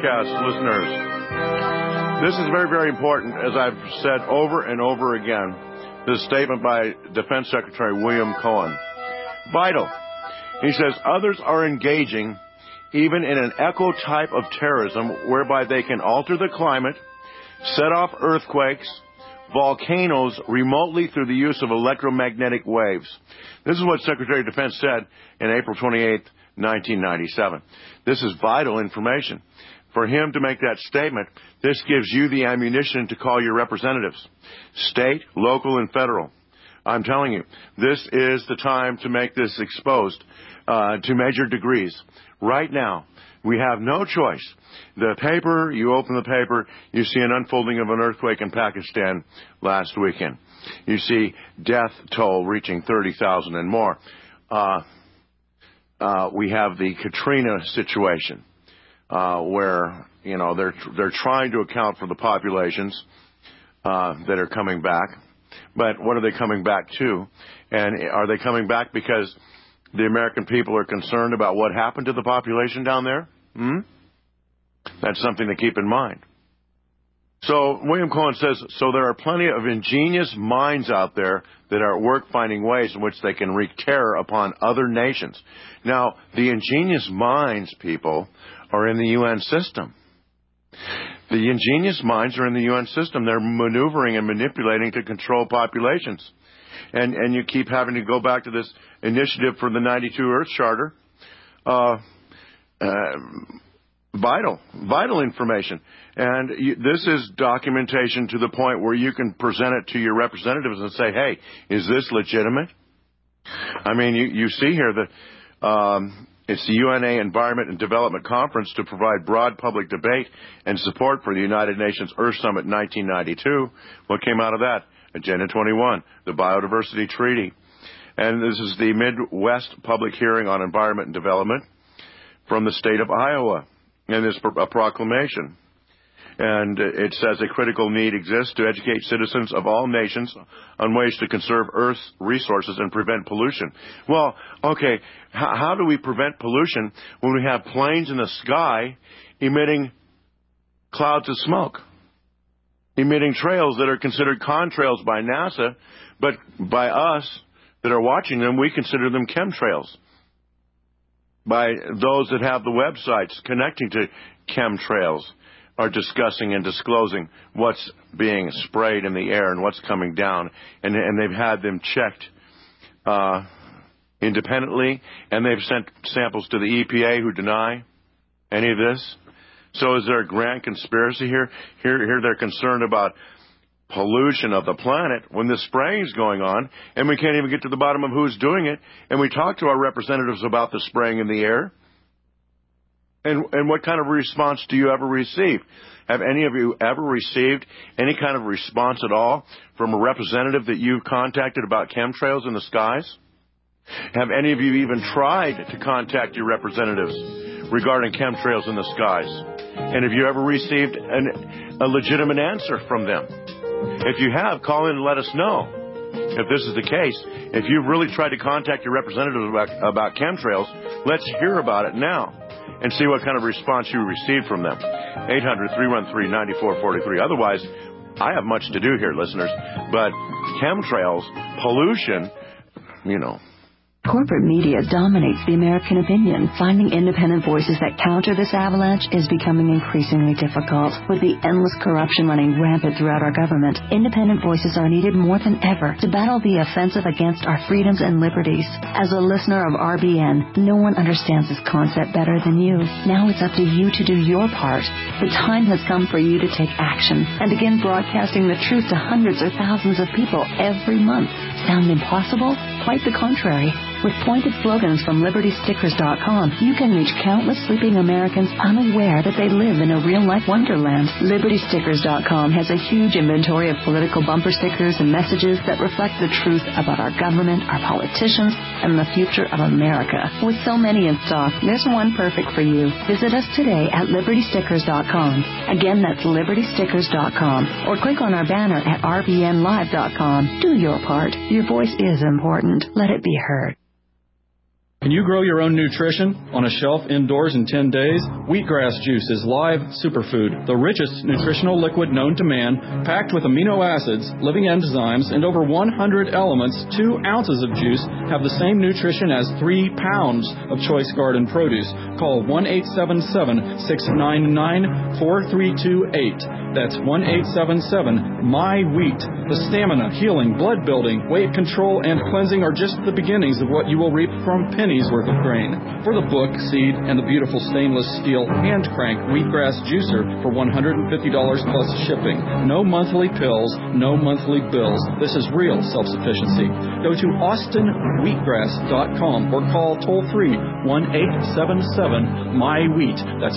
broadcast listeners. This is very, very important, as I've said over and over again. This statement by Defense Secretary William Cohen. Vital. He says, others are engaging even in an echo type of terrorism whereby they can alter the climate, set off earthquakes, volcanoes remotely through the use of electromagnetic waves. This is what Secretary of Defense said in April 28, 1997. This is vital information. For him to make that statement, this gives you the ammunition to call your representatives, state, local, and federal. I'm telling you, this is the time to make this exposed to major degrees. Right now, we have no choice. The paper, you open the paper, you see an unfolding of an earthquake in Pakistan last weekend. You see death toll reaching 30,000 and more. We have the Katrina situation, where, you know, they're trying to account for the populations that are coming back. But what are they coming back to? And are they coming back because the American people are concerned about what happened to the population down there? That's something to keep in mind. So William Cohen says, so there are plenty of ingenious minds out there that are at work finding ways in which they can wreak terror upon other nations. Now, the ingenious minds, people, are in the UN system. The ingenious minds are in the UN system. They're maneuvering and manipulating to control populations. And you keep having to go back to this initiative for the 92 Earth Charter. Vital information. And this is documentation to the point where you can present it to your representatives and say, hey, is this legitimate? I mean, you see here that it's the UNA Environment and Development Conference to provide broad public debate and support for the United Nations Earth Summit 1992. What came out of that? Agenda 21, the Biodiversity Treaty. And this is the Midwest Public Hearing on Environment and Development from the state of Iowa. And there's a proclamation. And it says a critical need exists to educate citizens of all nations on ways to conserve Earth's resources and prevent pollution. Well, okay, how do we prevent pollution when we have planes in the sky emitting clouds of smoke, emitting trails that are considered contrails by NASA, but by us that are watching them, we consider them chemtrails? By those that have the websites connecting to chemtrails are discussing and disclosing what's being sprayed in the air and what's coming down. And they've had them checked independently, and they've sent samples to the EPA who deny any of this. So is there a grand conspiracy here? Here they're concerned about pollution of the planet when the spraying is going on, and we can't even get to the bottom of who's doing it. And we talk to our representatives about the spraying in the air. And what kind of response do you ever receive? Have any of you ever received any kind of response at all from a representative that you've contacted about chemtrails in the skies? Have any of you even tried to contact your representatives regarding chemtrails in the skies? And have you ever received a legitimate answer from them? If you have, call in and let us know. If this is the case, if you've really tried to contact your representatives about chemtrails, let's hear about it now and see what kind of response you received from them. 800-313-9443. Otherwise, I have much to do here, listeners. But chemtrails, pollution, you know. Corporate media dominates the American opinion. Finding independent voices that counter this avalanche is becoming increasingly difficult. With the endless corruption running rampant throughout our government, independent voices are needed more than ever to battle the offensive against our freedoms and liberties. As a listener of RBN, no one understands this concept better than you. Now it's up to you to do your part. The time has come for you to take action and begin broadcasting the truth to hundreds or thousands of people every month. Sound impossible? Quite the contrary. With pointed slogans from LibertyStickers.com, you can reach countless sleeping Americans unaware that they live in a real-life wonderland. LibertyStickers.com has a huge inventory of political bumper stickers and messages that reflect the truth about our government, our politicians, and the future of America. With so many in stock, there's one perfect for you. Visit us today at LibertyStickers.com. Again, that's LibertyStickers.com. Or click on our banner at RBNLive.com. Do your part. Your voice is important. Let it be heard. Can you grow your own nutrition on a shelf indoors in 10 days? Wheatgrass juice is live superfood, the richest nutritional liquid known to man, packed with amino acids, living enzymes, and over 100 elements. 2 ounces of juice have the same nutrition as 3 pounds of choice garden produce. Call 1-877-699-4328. That's 1-877-MY-WHEAT. The stamina, healing, blood building, weight control, and cleansing are just the beginnings of what you will reap from pennies worth of grain. For the book, seed, and the beautiful stainless steel hand crank wheatgrass juicer for $150 plus shipping. No monthly pills, no monthly bills. This is real self-sufficiency. Go to austinwheatgrass.com or call toll-free 1-877-MY-WHEAT. That's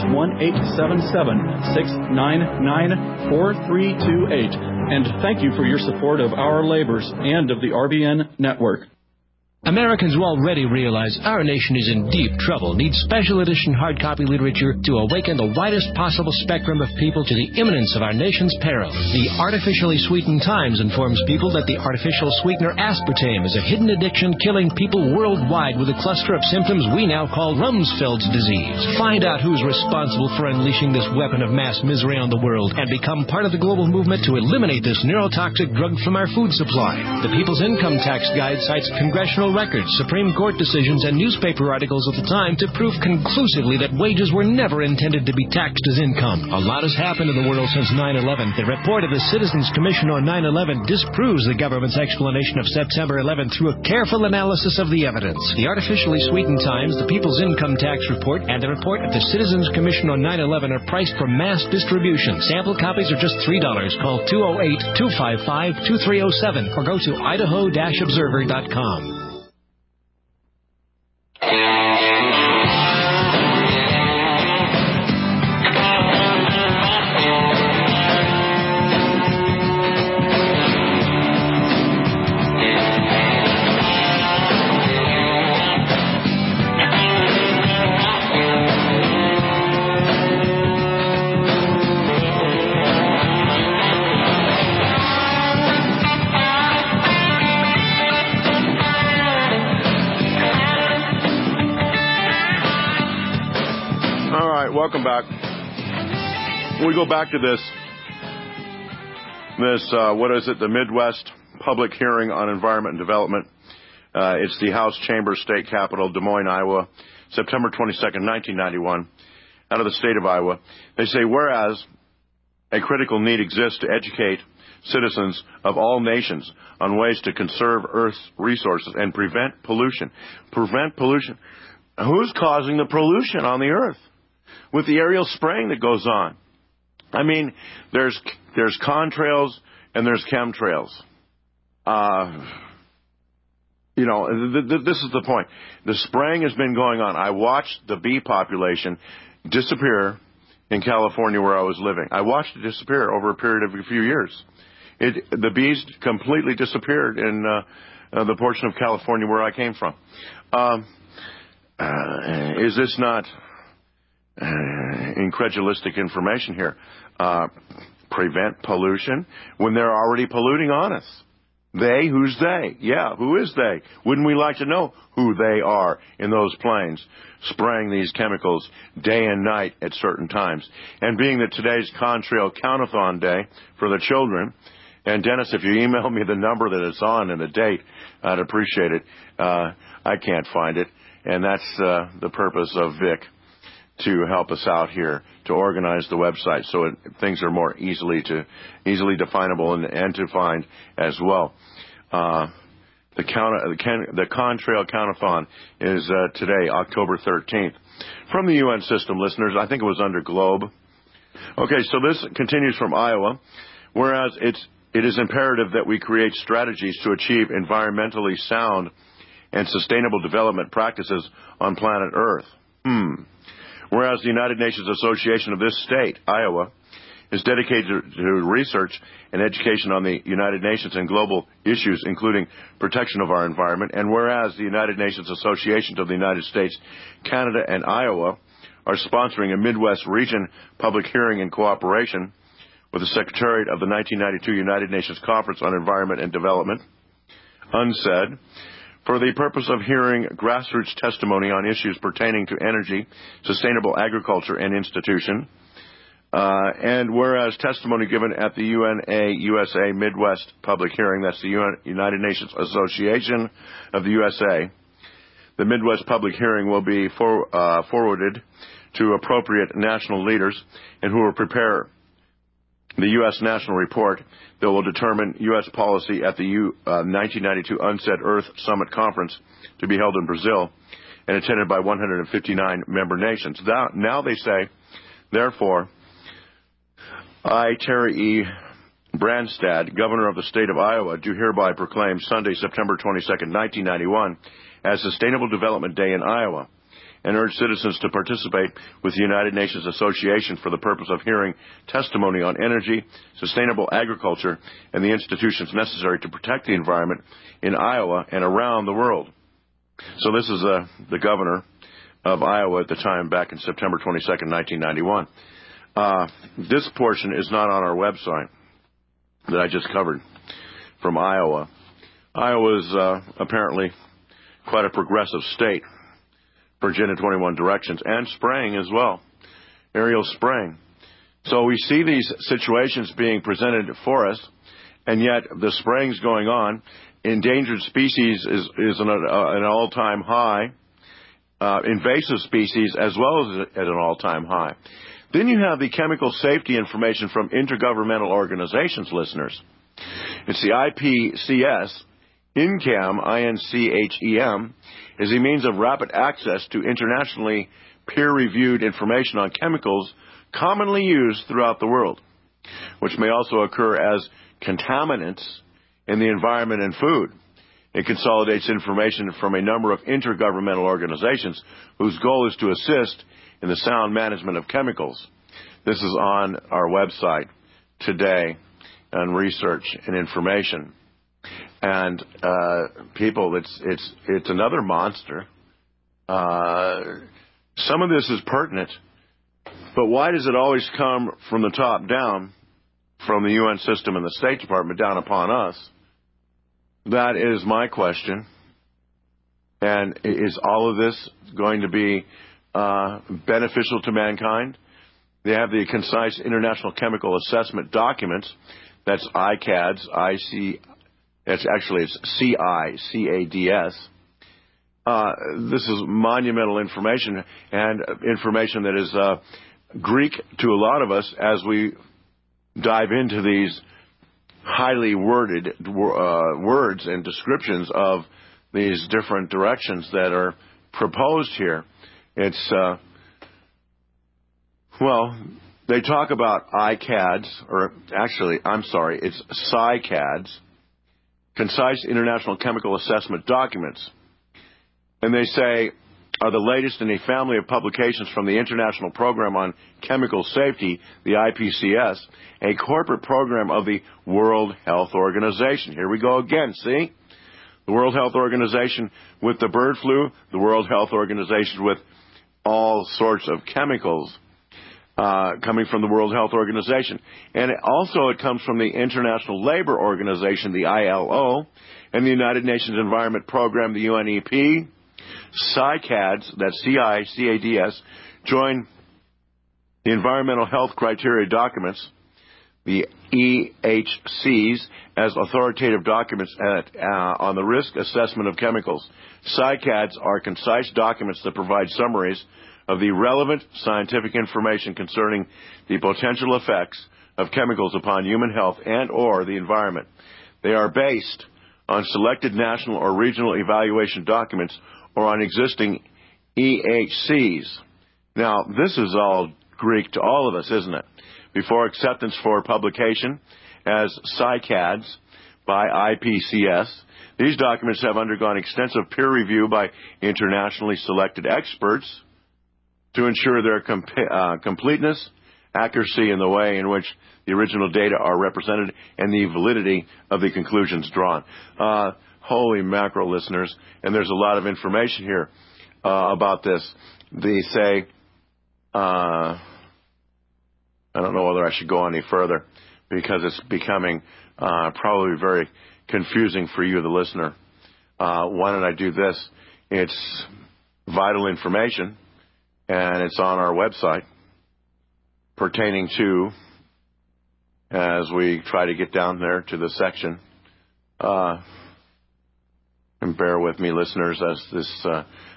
1-877-699-4328. And thank you for your support of our labors and of the RBN network. Americans will already realize our nation is in deep trouble, needs special edition hard copy literature to awaken the widest possible spectrum of people to the imminence of our nation's peril. The Artificially Sweetened Times informs people that the artificial sweetener aspartame is a hidden addiction killing people worldwide with a cluster of symptoms we now call Rumsfeld's disease. Find out who's responsible for unleashing this weapon of mass misery on the world and become part of the global movement to eliminate this neurotoxic drug from our food supply. The People's Income Tax Guide cites congressional records, Supreme Court decisions, and newspaper articles of the time to prove conclusively that wages were never intended to be taxed as income. A lot has happened in the world since 9/11. The report of the Citizens Commission on 9/11 disproves the government's explanation of September 11 through a careful analysis of the evidence. The Artificially Sweetened Times, the People's Income Tax Report, and the report of the Citizens Commission on 9/11 are priced for mass distribution. Sample copies are just $3. Call 208-255-2307 or go to idaho-observer.com. Welcome back. We go back to this, what is it, the Midwest Public Hearing on Environment and Development. It's the House Chamber State Capitol, Des Moines, Iowa, September 22nd, 1991, out of the state of Iowa. They say, whereas a critical need exists to educate citizens of all nations on ways to conserve Earth's resources and prevent pollution. Prevent pollution. Who's causing the pollution on the Earth? With the aerial spraying that goes on. I mean, there's contrails and there's chemtrails. This is the point. The spraying has been going on. I watched the bee population disappear in California where I was living. I watched it disappear over a period of a few years. The bees completely disappeared in the portion of California where I came from. Is this not incredulistic information here? Prevent pollution when they're already polluting on us. They, who's they? Yeah, who is they? Wouldn't we like to know who they are in those planes spraying these chemicals day and night at certain times? And being that today's Contrail Countathon Day for the children, and Dennis, if you email me the number that it's on and the date, I'd appreciate it. I can't find it, and that's the purpose of Vic, to help us out here to organize the website so things are more easily definable and to find as well. The Contrail Countathon is today, October 13th. From the UN system, listeners, I think it was under Globe. Okay, so this continues from Iowa. Whereas it is imperative that we create strategies to achieve environmentally sound and sustainable development practices on planet Earth. Whereas the United Nations Association of this state, Iowa, is dedicated to research and education on the United Nations and global issues, including protection of our environment. And whereas the United Nations Association of the United States, Canada, and Iowa are sponsoring a Midwest region public hearing in cooperation with the Secretariat of the 1992 United Nations Conference on Environment and Development, UNCED, for the purpose of hearing grassroots testimony on issues pertaining to energy, sustainable agriculture, and institution. And whereas testimony given at the UNA-USA Midwest Public Hearing, that's the United Nations Association of the USA, the Midwest Public Hearing will be forwarded to appropriate national leaders and who will prepare the U.S. National Report that will determine U.S. policy at the 1992 UNCED Earth Summit Conference to be held in Brazil and attended by 159 member nations. Now they say, therefore, I, Terry E. Branstad, Governor of the State of Iowa, do hereby proclaim Sunday, September 22, 1991, as Sustainable Development Day in Iowa, and urge citizens to participate with the United Nations Association for the purpose of hearing testimony on energy, sustainable agriculture, and the institutions necessary to protect the environment in Iowa and around the world. So this is the governor of Iowa at the time, back in September 22, 1991. This portion is not on our website that I just covered from Iowa. Iowa is apparently quite a progressive state for Agenda 21 directions, and spraying as well, aerial spraying. So we see these situations being presented for us, and yet the spraying's going on. Endangered species is an all-time high. Invasive species as well as at an all-time high. Then you have the chemical safety information from intergovernmental organizations, listeners. It's the IPCS. INCHEM, I-N-C-H-E-M, is a means of rapid access to internationally peer-reviewed information on chemicals commonly used throughout the world, which may also occur as contaminants in the environment and food. It consolidates information from a number of intergovernmental organizations whose goal is to assist in the sound management of chemicals. This is on our website today on research and information. And people, it's another monster. Some of this is pertinent, but why does it always come from the top down, from the UN system and the State Department down upon us? That is my question. And is all of this going to be beneficial to mankind? They have the Concise International Chemical Assessment Documents. That's ICADS, it's CICADS. This is monumental information, and information that is Greek to a lot of us as we dive into these highly worded words and descriptions of these different directions that are proposed here. It's, they talk about ICADS, or actually, it's CICADS, Concise International Chemical Assessment Documents. And they say, are the latest in a family of publications from the International Program on Chemical Safety, the IPCS, a corporate program of the World Health Organization. Here we go again, see? The World Health Organization with the bird flu, the World Health Organization with all sorts of chemicals coming from the World Health Organization. And it comes from the International Labor Organization, the ILO, and the United Nations Environment Program, the UNEP. CICADS, that's CICADS, join the Environmental Health Criteria Documents, the EHCs, as authoritative documents on the risk assessment of chemicals. CICADS are concise documents that provide summaries of the relevant scientific information concerning the potential effects of chemicals upon human health and or the environment. They are based on selected national or regional evaluation documents or on existing EHCs. Now, this is all Greek to all of us, isn't it? Before acceptance for publication as CICADS by IPCS, these documents have undergone extensive peer review by internationally selected experts to ensure their completeness, accuracy in the way in which the original data are represented, and the validity of the conclusions drawn. Holy mackerel, listeners, and there's a lot of information here about this. They say, I don't know whether I should go any further because it's becoming probably very confusing for you, the listener. why don't I do this? It's vital information, and it's on our website pertaining to, as we try to get down there to the section, and bear with me, listeners, as this,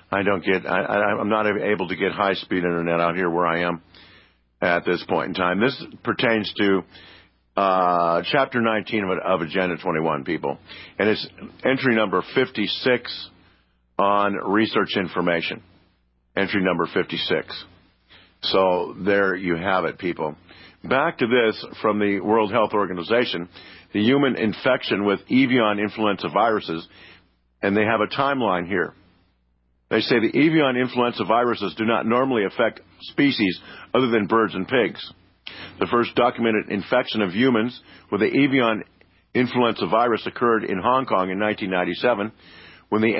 I'm not able to get high-speed internet out here where I am at this point in time. This pertains to Chapter 19 of Agenda 21, people. And it's entry number 56 on research information. Entry number 56. So there you have it, people. Back to this from the World Health Organization, the human infection with avian influenza viruses, and they have a timeline here. They say the avian influenza viruses do not normally affect species other than birds and pigs. The first documented infection of humans with the avian influenza virus occurred in Hong Kong in 1997 when the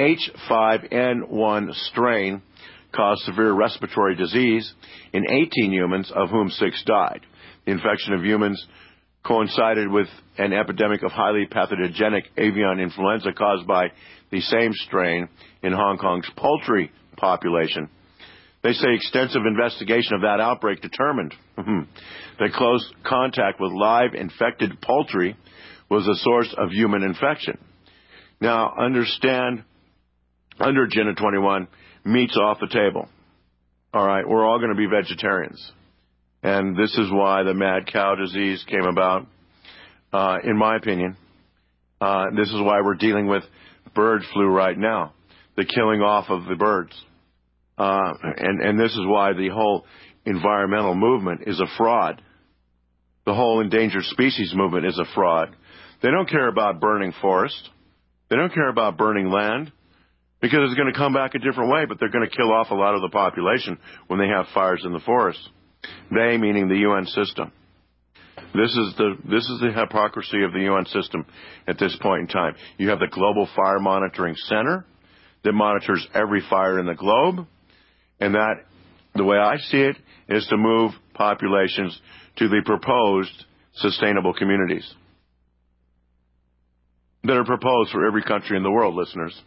H5N1 strain caused severe respiratory disease in 18 humans, of whom 6 died. The infection of humans coincided with an epidemic of highly pathogenic avian influenza caused by the same strain in Hong Kong's poultry population. They say extensive investigation of that outbreak determined that close contact with live infected poultry was the source of human infection. Now, understand, under Agenda 21, meat's off the table. All right, we're all going to be vegetarians. And this is why the mad cow disease came about, in my opinion. This is why we're dealing with bird flu right now, the killing off of the birds. And this is why the whole environmental movement is a fraud. The whole endangered species movement is a fraud. They don't care about burning forests. They don't care about burning land, because it's going to come back a different way, but they're going to kill off a lot of the population when they have fires in the forest. They, meaning the UN system. This is the hypocrisy of the UN system at this point in time. You have the Global Fire Monitoring Center that monitors every fire in the globe, and that, the way I see it, is to move populations to the proposed sustainable communities that are proposed for every country in the world, listeners.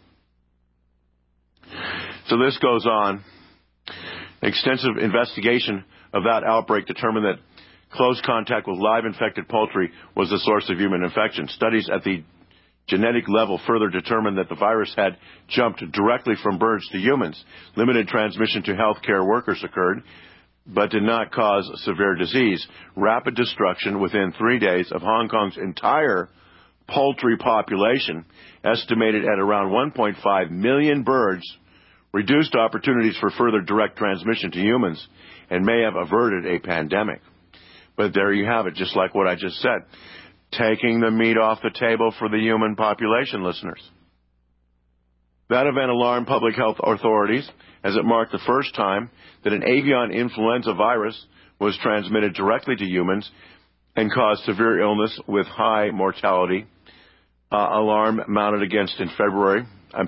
So this goes on. Extensive investigation of that outbreak determined that close contact with live infected poultry was the source of human infection. Studies at the genetic level further determined that the virus had jumped directly from birds to humans. Limited transmission to healthcare workers occurred, but did not cause severe disease. Rapid destruction within 3 days of Hong Kong's entire poultry population, estimated at around 1.5 million birds, reduced opportunities for further direct transmission to humans, and may have averted a pandemic. But there you have it, just like what I just said. Taking the meat off the table for the human population, listeners. That event alarmed public health authorities, as it marked the first time that an avian influenza virus was transmitted directly to humans and caused severe illness with high mortality. Alarm mounted again in February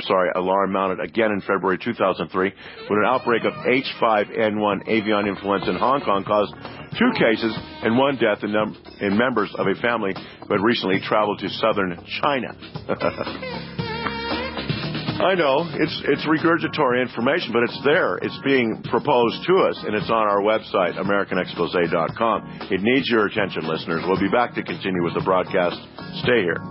2003 when an outbreak of H5N1 avian influenza in Hong Kong caused 2 cases and 1 death in members of a family who had recently traveled to southern China. I know, it's regurgitory information, but it's there. It's being proposed to us, and it's on our website, AmericanExposé.com. It needs your attention, listeners. We'll be back to continue with the broadcast. Stay here.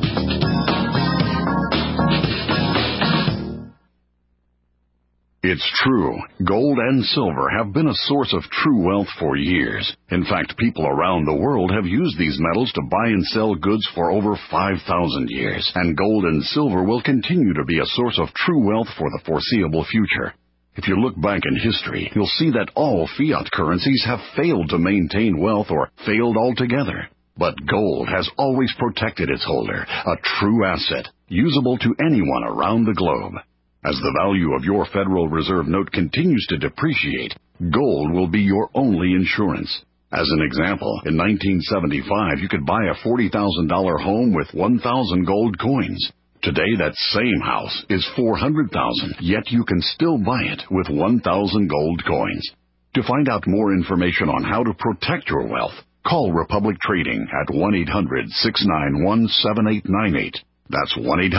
It's true. Gold and silver have been a source of true wealth for years. In fact, people around the world have used these metals to buy and sell goods for over 5,000 years. And gold and silver will continue to be a source of true wealth for the foreseeable future. If you look back in history, you'll see that all fiat currencies have failed to maintain wealth or failed altogether. But gold has always protected its holder, a true asset, usable to anyone around the globe. As the value of your Federal Reserve note continues to depreciate, gold will be your only insurance. As an example, in 1975, you could buy a $40,000 home with 1,000 gold coins. Today, that same house is $400,000, yet you can still buy it with 1,000 gold coins. To find out more information on how to protect your wealth, call Republic Trading at 1-800-691-7898. That's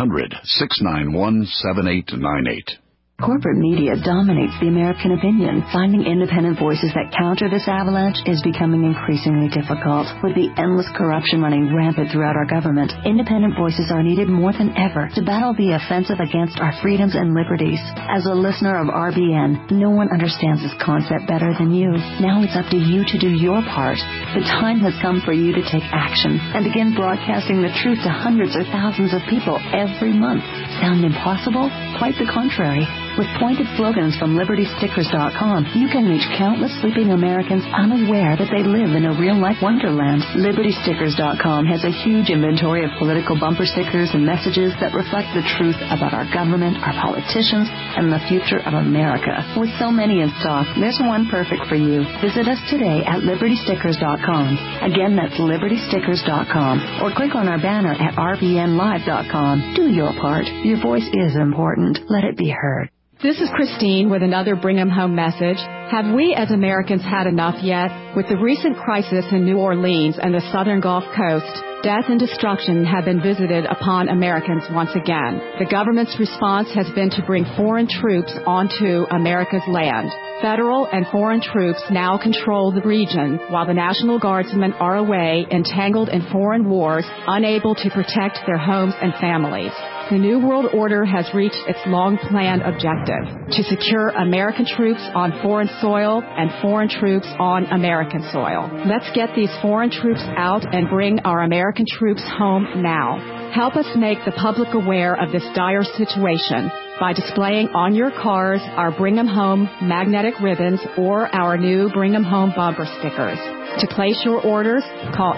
1-800-691-7898. Corporate media dominates the American opinion. Finding independent voices that counter this avalanche is becoming increasingly difficult. With the endless corruption running rampant throughout our government, independent voices are needed more than ever to battle the offensive against our freedoms and liberties. As a listener of RBN, no one understands this concept better than you. Now it's up to you to do your part. The time has come for you to take action and begin broadcasting the truth to hundreds or thousands of people every month. Sound impossible? Quite the contrary. With pointed slogans from LibertyStickers.com, you can reach countless sleeping Americans unaware that they live in a real-life wonderland. LibertyStickers.com has a huge inventory of political bumper stickers and messages that reflect the truth about our government, our politicians, and the future of America. With so many in stock, there's one perfect for you. Visit us today at LibertyStickers.com. Again, that's LibertyStickers.com. Or click on our banner at RBNLive.com. Do your part. Your voice is important. Let it be heard. This is Christine with another Bring 'em Home message. Have we as Americans had enough yet? With the recent crisis in New Orleans and the southern Gulf Coast, death and destruction have been visited upon Americans once again. The government's response has been to bring foreign troops onto America's land. Federal and foreign troops now control the region, while the National Guardsmen are away, entangled in foreign wars, unable to protect their homes and families. The New World Order has reached its long-planned objective, to secure American troops on foreign soil and foreign troops on American soil. Let's get these foreign troops out and bring our American troops home now. Help us make the public aware of this dire situation by displaying on your cars our Bring 'em Home magnetic ribbons or our new Bring 'em Home bumper stickers. To place your orders, call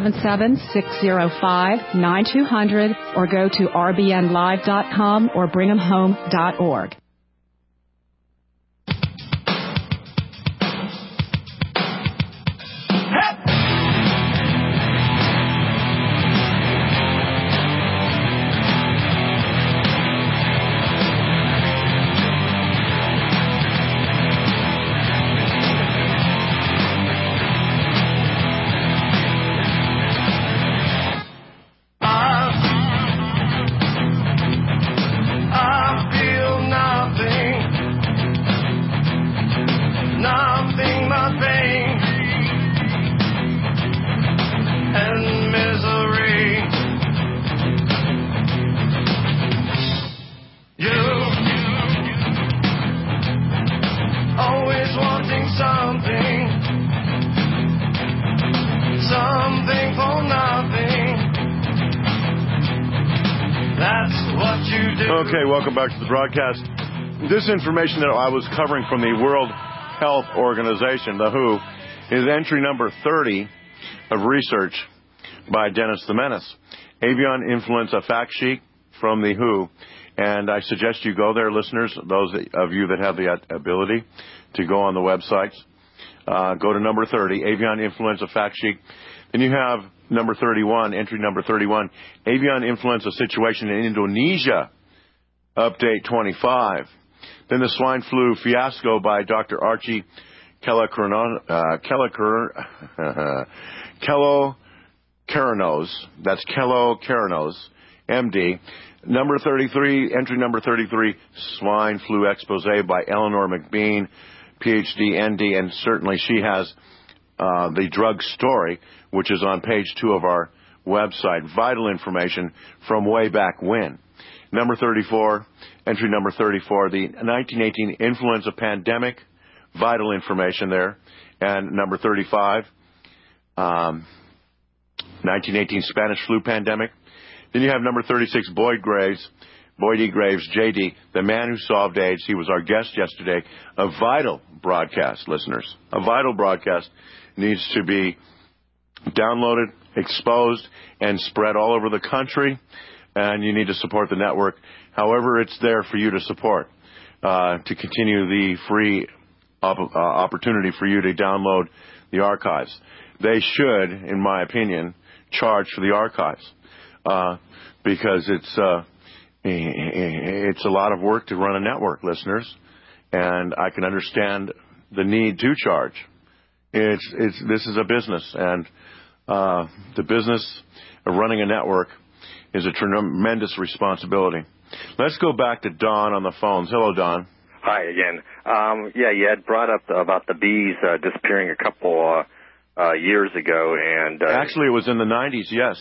877-605-9200 or go to rbnlive.com or bringemhome.org. Okay, welcome back to the broadcast. This information that I was covering from the World Health Organization, the WHO, is entry number 30 of research by Dennis the Menace. Avian influenza fact sheet from the WHO. And I suggest you go there, listeners, those of you that have the ability to go on the websites. Go to number 30, Avian influenza fact sheet. Then you have number 31, entry number 31, avian influenza situation in Indonesia, update 25. Then the swine flu fiasco by Dr. Archie Kello-Keranos. That's Kello-Keranos, MD. Number 33, entry number 33, swine flu expose by Eleanor McBean, PhD, ND, and certainly she has the drug story, which is on page 2 of our website. Vital information from way back when. Number 34, entry number 34, the 1918 influenza pandemic. Vital information there. And number 35, 1918 Spanish flu pandemic. Then you have number 36, Boyd E. Graves, J.D., the man who solved AIDS. He was our guest yesterday. A vital broadcast, listeners. A vital broadcast needs to be downloaded, exposed, and spread all over the country. And you need to support the network. However, it's there for you to support, to continue the free opportunity for you to download the archives. They should, in my opinion, charge for the archives, because it's a lot of work to run a network, listeners, and I can understand the need to charge. This is a business, and the business of running a network is a tremendous responsibility. Let's go back to Don on the phones. Hello, Don. Hi again. You had brought up about the bees disappearing a couple years ago, and actually, it was in the 90s. Yes.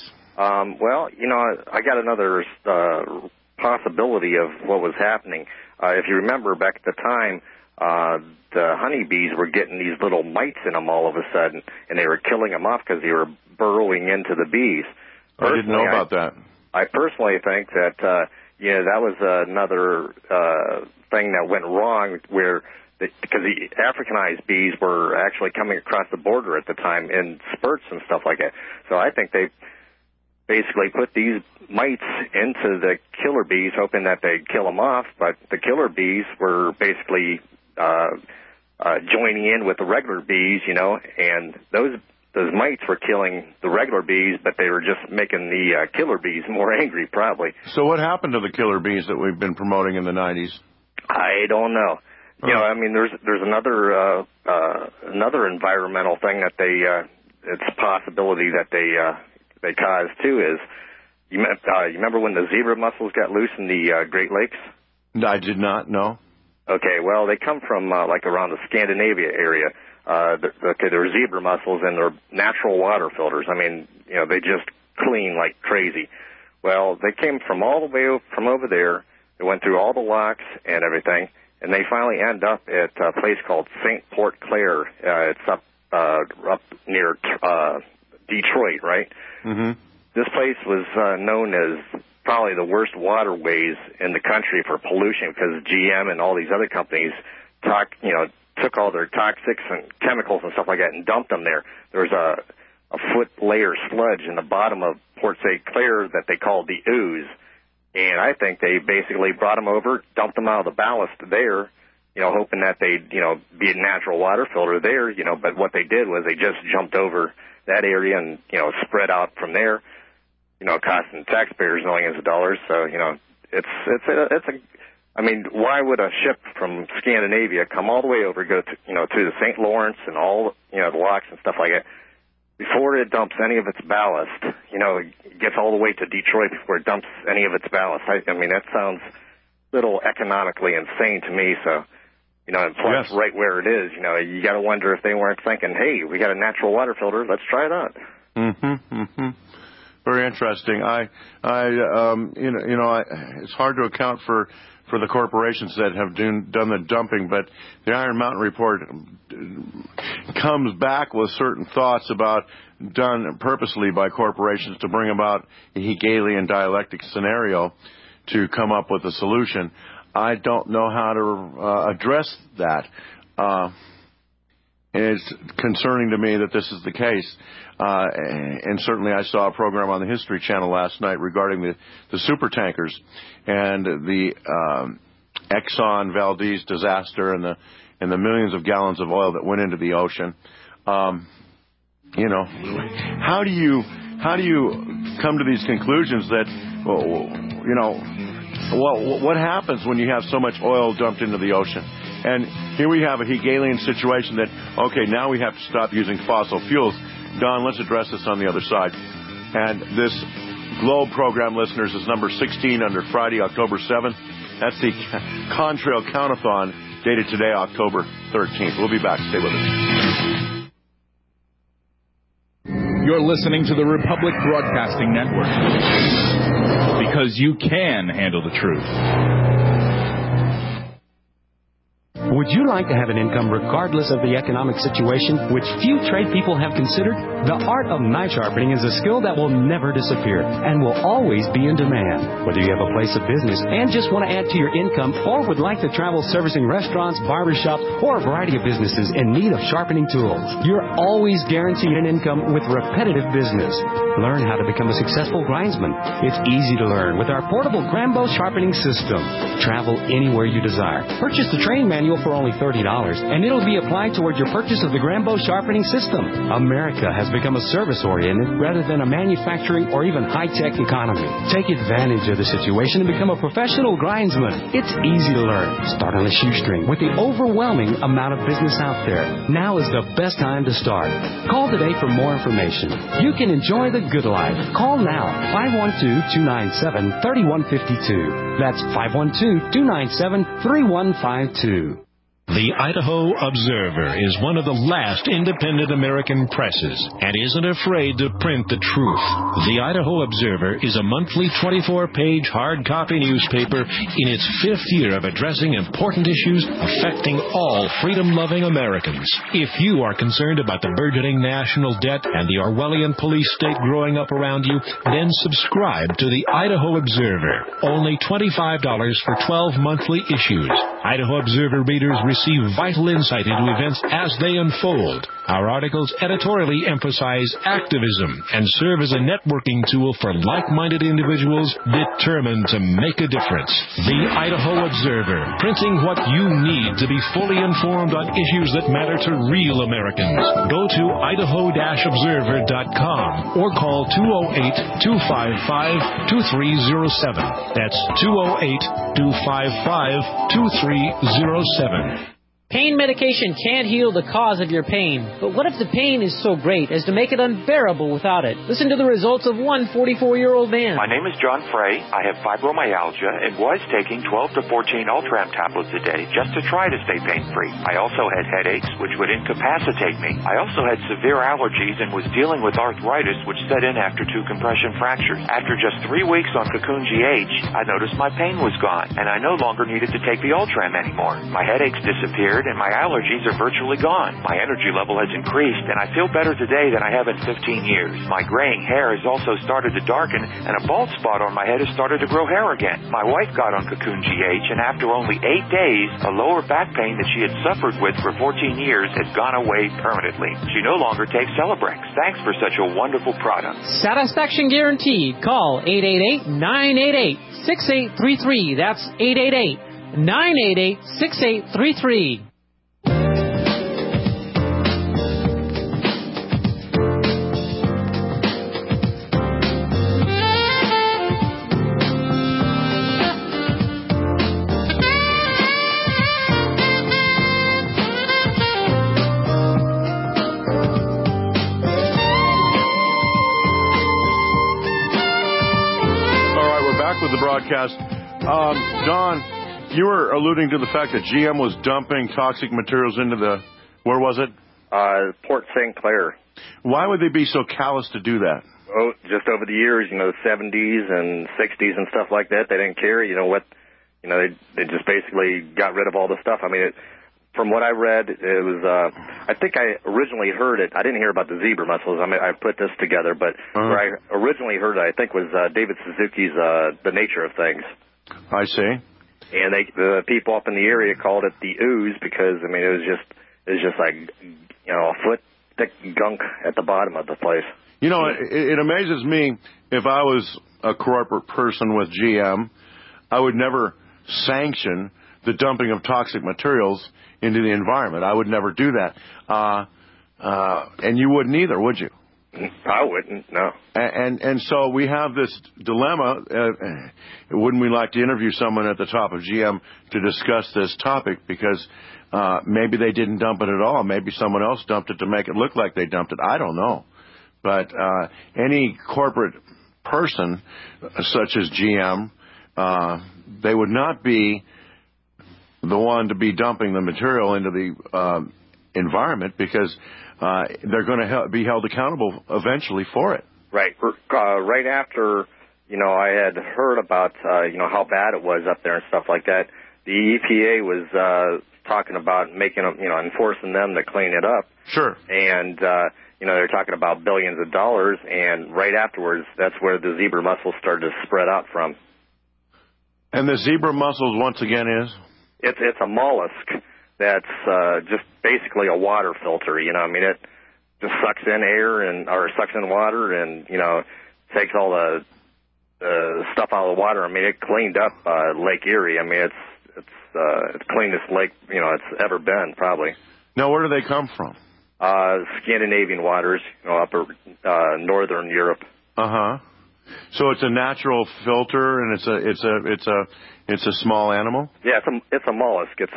I got another possibility of what was happening. If you remember, back at the time, the honeybees were getting these little mites in them all of a sudden, and they were killing them off because they were burrowing into the bees. I didn't know about that. I personally think that that was another thing that went wrong, because the Africanized bees were actually coming across the border at the time in spurts and stuff like that. So I think they basically put these mites into the killer bees, hoping that they'd kill them off, but the killer bees were basically joining in with the regular bees, and those mites were killing the regular bees, but they were just making the killer bees more angry, probably. So what happened to the killer bees that we've been promoting in the 90s? I don't know. There's another environmental thing that it's a possibility that they caused too. Is you remember when the zebra mussels got loose in the Great Lakes? I did not know. Okay, well, they come from around the Scandinavia area. They're zebra mussels, and they're natural water filters. They just clean like crazy. Well, they came from all the way from over there. They went through all the locks and everything, and they finally end up at a place called St. Port Clair. It's up near Detroit, right? Mm-hmm. This place was known as probably the worst waterways in the country for pollution, because GM and all these other companies took all their toxics and chemicals and stuff like that and dumped them there. There was a foot layer sludge in the bottom of Port St. Clair that they called the ooze. And I think they basically brought them over, dumped them out of the ballast there, hoping that they'd, be a natural water filter there, but what they did was they just jumped over that area and, spread out from there, costing taxpayers millions of dollars. So, why would a ship from Scandinavia come all the way over, go to, through the St. Lawrence and all, the locks and stuff like that, before it dumps any of its ballast, it gets all the way to Detroit before it dumps any of its ballast. That sounds a little economically insane to me. So, and plus, right where it is, you got to wonder if they weren't thinking, hey, we got a natural water filter, let's try it out. Mm-hmm, mm-hmm. Very interesting. It's hard to account for the corporations that have done the dumping, but the Iron Mountain Report comes back with certain thoughts about done purposely by corporations to bring about a Hegelian dialectic scenario to come up with a solution. I don't know how to address that. It's concerning to me that this is the case. And certainly I saw a program on the History Channel last night regarding the super tankers and the Exxon Valdez disaster and the millions of gallons of oil that went into the ocean. How do you come to these conclusions that, what happens when you have so much oil dumped into the ocean? And here we have a Hegelian situation that, okay, now we have to stop using fossil fuels. Don, let's address this on the other side. And this Globe program, listeners, is number 16 under Friday, October 7th. That's the Contrail Countathon, dated today, October 13th. We'll be back. Stay with us. You're listening to the Republic Broadcasting Network, because you can handle the truth. Would you like to have an income regardless of the economic situation, which few trade people have considered? The art of knife sharpening is a skill that will never disappear and will always be in demand. Whether you have a place of business and just want to add to your income, or would like to travel servicing restaurants, barbershops, or a variety of businesses in need of sharpening tools, you're always guaranteed an income with repetitive business. Learn how to become a successful grindsman. It's easy to learn with our portable Grambo sharpening system. Travel anywhere you desire. Purchase the training manual for only $30, and it'll be applied toward your purchase of the Grambo sharpening system. America has become a service-oriented rather than a manufacturing or even high-tech economy. Take advantage of the situation and become a professional grindsman. It's easy to learn. Start on a shoestring with the overwhelming amount of business out there. Now is the best time to start. Call today for more information. You can enjoy the good life. Call now. 512-297-3152. That's 512-297-3152. The Idaho Observer is one of the last independent American presses and isn't afraid to print the truth. The Idaho Observer is a monthly 24-page hard copy newspaper in its 5th year of addressing important issues affecting all freedom-loving Americans. If you are concerned about the burgeoning national debt and the Orwellian police state growing up around you, then subscribe to the Idaho Observer. Only $25 for 12 monthly issues. Idaho Observer readers receive vital insight into events as they unfold. Our articles editorially emphasize activism and serve as a networking tool for like-minded individuals determined to make a difference. The Idaho Observer, printing what you need to be fully informed on issues that matter to real Americans. Go to idaho-observer.com or call 208-255-2307. That's 208-255-2307. Pain medication can't heal the cause of your pain, but what if the pain is so great as to make it unbearable without it? Listen to the results of one 44-year-old man. My name is John Frey. I have fibromyalgia and was taking 12 to 14 Ultram tablets a day just to try to stay pain-free. I also had headaches, which would incapacitate me. I also had severe allergies and was dealing with arthritis, which set in after 2 compression fractures. After just 3 weeks on Cocoon GH, I noticed my pain was gone, and I no longer needed to take the Ultram anymore. My headaches disappeared, and my allergies are virtually gone. My energy level has increased, and I feel better today than I have in 15 years. My graying hair has also started to darken, and a bald spot on my head has started to grow hair again. My wife got on Cocoon GH, and after only 8 days, a lower back pain that she had suffered with for 14 years has gone away permanently. She no longer takes Celebrex. Thanks for such a wonderful product. Satisfaction guaranteed. Call 888-988-6833. That's 888-988-6833. With the broadcast. Don, you were alluding to the fact that GM was dumping toxic materials into the, where was it? Port St. Clair. Why would they be so callous to do that? Oh, just over the years, the 70s and 60s and stuff like that, they didn't care. They just basically got rid of all the stuff. I mean, from what I read, it was, I think I originally heard it. I didn't hear about the zebra mussels. I mean, I put this together, but where I originally heard it, I think, was David Suzuki's The Nature of Things. I see. And the people up in the area called it the ooze because, I mean, it was just like, a foot thick gunk at the bottom of the place. It amazes me if I was a corporate person with GM, I would never sanction the dumping of toxic materials into the environment. I would never do that. And you wouldn't either, would you? I wouldn't, no. And so we have this dilemma. Wouldn't we like to interview someone at the top of GM to discuss this topic? Because maybe they didn't dump it at all. Maybe someone else dumped it to make it look like they dumped it. I don't know. But any corporate person such as GM, they would not be the one to be dumping the material into the environment because they're going to be held accountable eventually for it. Right. Right after, I had heard about, how bad it was up there and stuff like that, the EPA was talking about making them, enforcing them to clean it up. Sure. And, they're talking about billions of dollars, and right afterwards, that's where the zebra mussels started to spread out from. And the zebra mussels, once again, is? It's a mollusk that's just basically a water filter. It just sucks in air or sucks in water and takes all the stuff out of the water. I mean, it cleaned up Lake Erie. I mean, it's the cleanest lake it's ever been, probably. Now, where do they come from? Scandinavian waters, upper northern Europe. So it's a natural filter, and it's a small animal. Yeah, it's a mollusk. It's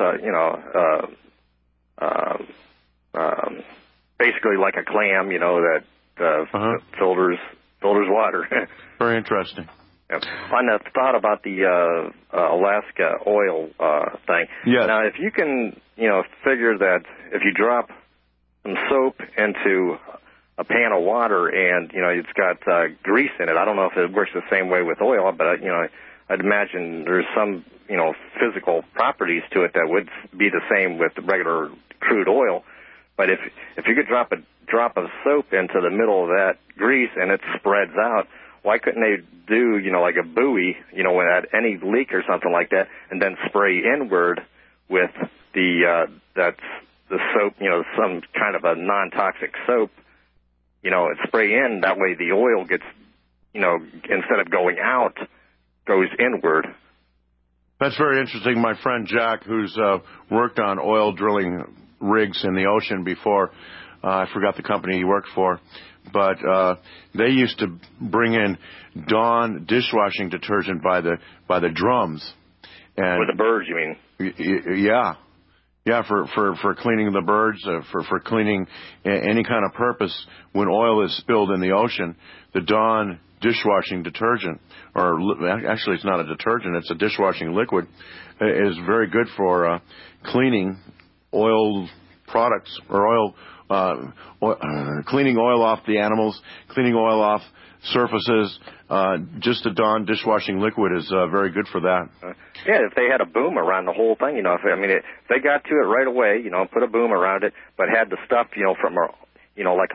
basically like a clam, that filters water. Very interesting. Yep. On the thought about the Alaska oil thing. Yes. Now, if you can, figure that if you drop some soap into a pan of water and, it's got grease in it, I don't know if it works the same way with oil, but, I'd imagine there's some, physical properties to it that would be the same with the regular crude oil. But if you could drop a drop of soap into the middle of that grease and it spreads out, why couldn't they do, like a buoy, when at any leak or something like that, and then spray inward with that's the soap, some kind of a non-toxic soap, and spray in. That way the oil gets, instead of going out, goes inward. That's very interesting. My friend Jack, who's worked on oil drilling rigs in the ocean before, I forgot the company he worked for, but they used to bring in Dawn dishwashing detergent by the drums. And with the birds, you mean? Yeah, for cleaning the birds, for cleaning any kind of purpose. When oil is spilled in the ocean, the Dawn dishwashing detergent, or actually it's not a detergent, it's a dishwashing liquid, is very good for cleaning oil products or cleaning oil off the animals, cleaning oil off surfaces. Just a Dawn dishwashing liquid is very good for that. Yeah, if they had a boom around the whole thing, if they got to it right away, put a boom around it, but had the stuff, from like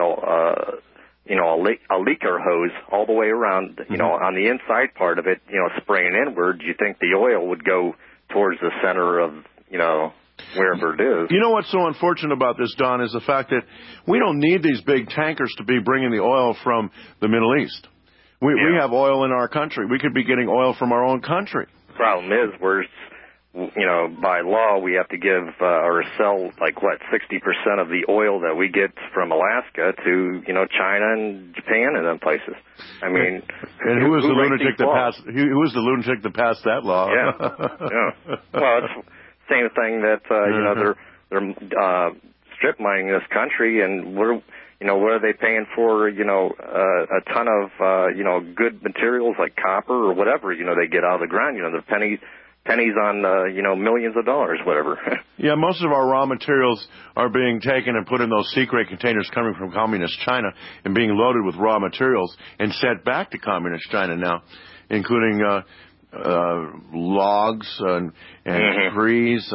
a leaker hose all the way around, on the inside part of it, spraying inward, you think the oil would go towards the center of, wherever it is. You know what's so unfortunate about this, Don, is the fact that we don't need these big tankers to be bringing the oil from the Middle East. We have oil in our country. We could be getting oil from our own country. The problem is by law we have to give or sell 60% of the oil that we get from Alaska to China and Japan and them places. I mean, and who was the lunatic that passed that law? Yeah. Well, it's same thing that they're strip mining this country, and what are they paying for? A ton of good materials like copper or whatever they get out of the ground. The pennies on millions of dollars, whatever. Yeah, most of our raw materials are being taken and put in those secret containers coming from communist China and being loaded with raw materials and sent back to communist China now, including logs and trees,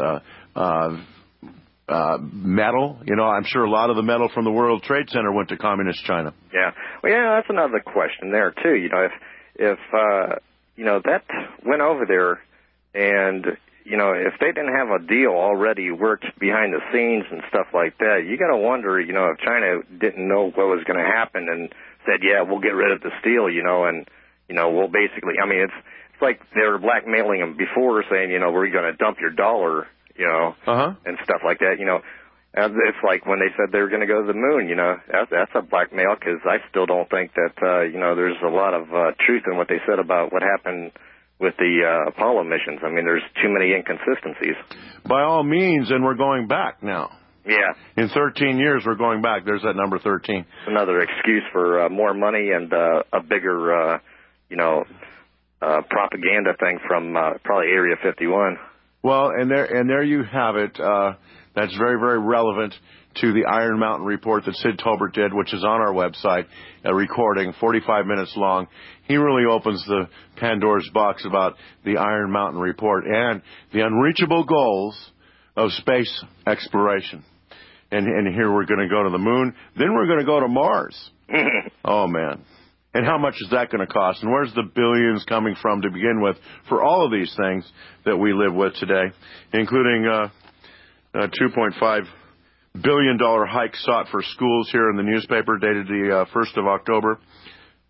metal. I'm sure a lot of the metal from the World Trade Center went to communist China. Yeah. Well, yeah, that's another question there too. If that went over there, and if they didn't have a deal already worked behind the scenes and stuff like that, you got to wonder, if China didn't know what was going to happen and said, yeah, we'll get rid of the steel, and we'll basically, it's like they were blackmailing them before, saying, we're going to dump your dollar, and stuff like that, It's like when they said they were going to go to the moon, that's a blackmail, because I still don't think that, there's a lot of truth in what they said about what happened with the Apollo missions. There's too many inconsistencies. By all means, and we're going back now. Yeah. In 13 years, we're going back. There's that number 13. Another excuse for more money and a bigger, propaganda thing from probably Area 51. Well, and there you have it. That's very, very relevant to the Iron Mountain report that Sid Tolbert did, which is on our website, a recording, 45 minutes long. He really opens the Pandora's box about the Iron Mountain report and the unreachable goals of space exploration. And here we're going to go to the moon. Then we're going to go to Mars. Oh, man. And how much is that going to cost? And where's the billions coming from to begin with for all of these things that we live with today, including a $2.5 billion hike sought for schools here in the newspaper dated the 1st of October.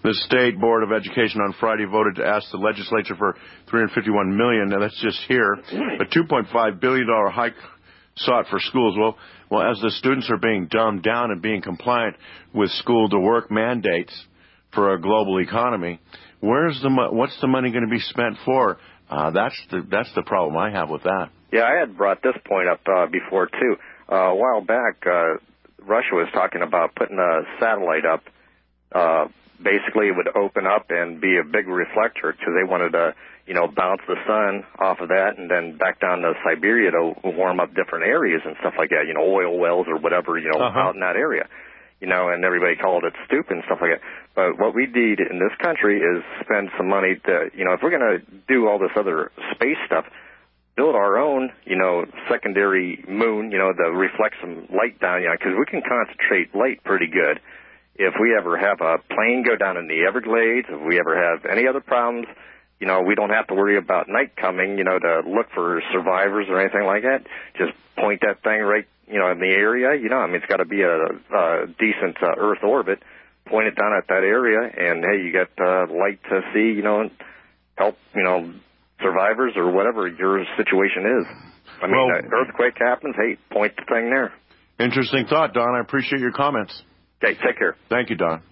The State Board of Education on Friday voted to ask the legislature for $351 million. Now, that's just here. A $2.5 billion hike sought for schools. Well, as the students are being dumbed down and being compliant with school-to-work mandates for a global economy, what's the money going to be spent for? That's the problem I have with that. Yeah, I had brought this point up before, too. A while back, Russia was talking about putting a satellite up. Basically, it would open up and be a big reflector because they wanted to, bounce the sun off of that and then back down to Siberia to warm up different areas and stuff like that, oil wells or whatever, out in that area. And everybody called it stupid and stuff like that. But what we need in this country is spend some money to, if we're going to do all this other space stuff, build our own, secondary moon, to reflect some light down, because we can concentrate light pretty good. If we ever have a plane go down in the Everglades, if we ever have any other problems, we don't have to worry about night coming, to look for survivors or anything like that. Just point that thing right, in the area, it's got to be a decent Earth orbit. Point it down at that area, and, hey, you got light to see, and help, survivors or whatever your situation is. I mean, earthquake happens, hey, point the thing there. Interesting thought, Don. I appreciate your comments. Okay, take care. Thank you, Don.